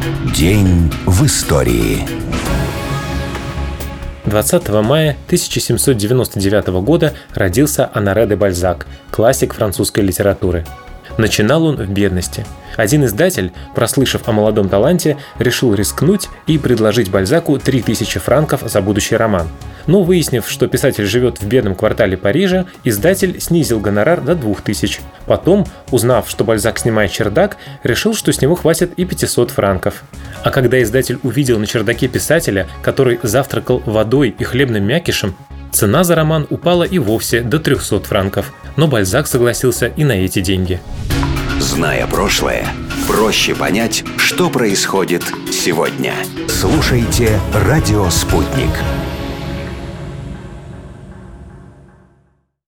День в истории. 20 мая 1799 года родился Оноре де Бальзак, классик французской литературы. Начинал он в бедности. Один издатель, прослышав о молодом таланте, решил рискнуть и предложить Бальзаку 3000 франков за будущий роман. Но выяснив, что писатель живет в бедном квартале Парижа, издатель снизил гонорар до 2000. Потом, узнав, что Бальзак снимает чердак, решил, что с него хватит и 500 франков. А когда издатель увидел на чердаке писателя, который завтракал водой и хлебным мякишем, цена за роман упала и вовсе до 300 франков. Но Бальзак согласился и на эти деньги. Зная прошлое, проще понять, что происходит сегодня. Слушайте «Радио Спутник».